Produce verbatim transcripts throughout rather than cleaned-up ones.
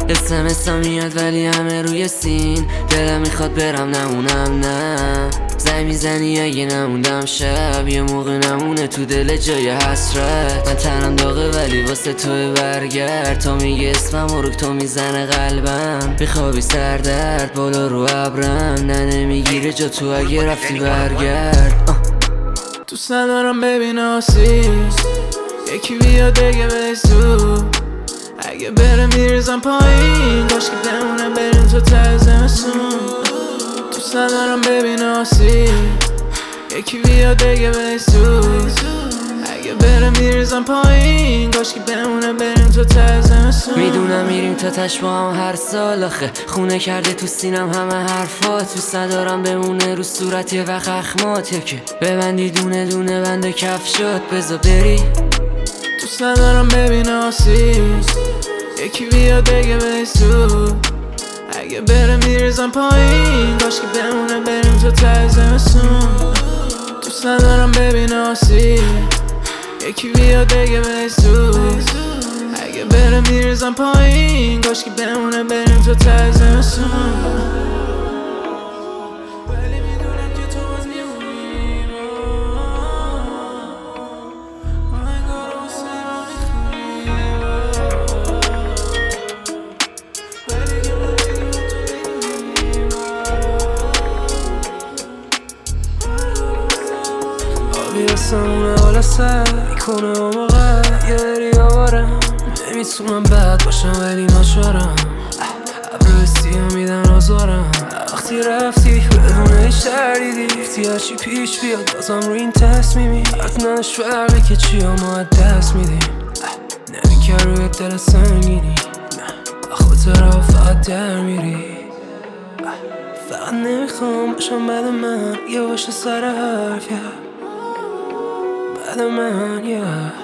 اسمسا میاد ولی همه روی سین. دلم میخواد برم نمونم نه. زنگ میزنی اگه نموندم شب، یه موقع نمونه تو دل جای حسرت. من تنم داغه ولی واسه تو برگرد. تو میگه اسمم و رو تو میزنه قلبم. میخوابی سردرد بالا رو ابرم، نه نمیگیره جا تو اگه رفتی برگرد. دوست ندارم ببین آسیب یکی بیاد دیگه بزو. اگه بره میریزم پایین، کاش که بمونه بریم تو ته زمستون. دوست ندارم ببین آسیب یکی بیاد دیگه بزو. اگه بره میریزم پایین، کاش که بمونه بریم تو ته زمستون. میدونم میریم تا تش با هم هر سال، آخه خونه کرده تو سینم همه حرفات. دوست ندارم بمونه رو صورت یه وقت اخمات، یا که ببندی دونه دونه بند کفشات بذار بری. دوست ندارم ببین آسیب یکی بیاد دیگه بزو. اگه بره میریزم پایین، کاش که بمونه بریم تو ته زمستون. دوست ندارم ببین آسیب یکی بیاد دیگه بزو. اگه بره میریزم پایین، کاش که بمونه بریم تو ته زمستون. ولی میدونم که تو باز میمونی. آهنگا رو واسه ما میخونی. ولی که ما میدونم تو میدونی. آبی آسمونه حالا سر میکنه و موقع یه بری آوارم. نمیتونم بد باشم ولی ناچارم. ابرو سیاه میدن آزارم. وقتی رفتی بدون هیچ تردیدی، گفتی هرچی پیش بیاد بازم رو این تصمیمی. حتناش فرقه که چی ها ما دست میدیم. نمیکر روی دل سنگینی، با خاطر فقط در میری. فقط نمیخوام باشم بعد من یه باشه سر حرف بعد من یه.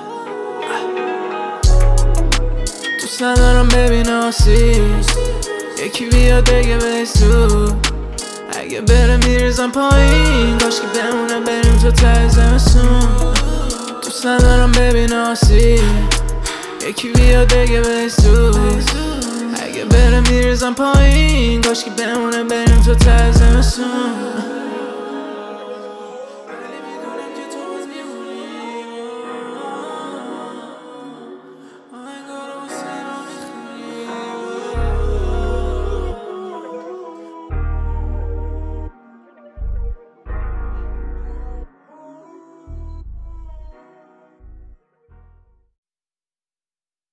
دوست ندارم ببین آسیب یکی بیاد دیگه بزو. اگه بره میریزم پایین، کاش که بمونه بریم تو ته زمستون. دوست ندارم ببین آسیب یکی بیاد دیگه بزو. اگه بره میریزم پایین، کاش که بمونه بریم تو ته زمستون.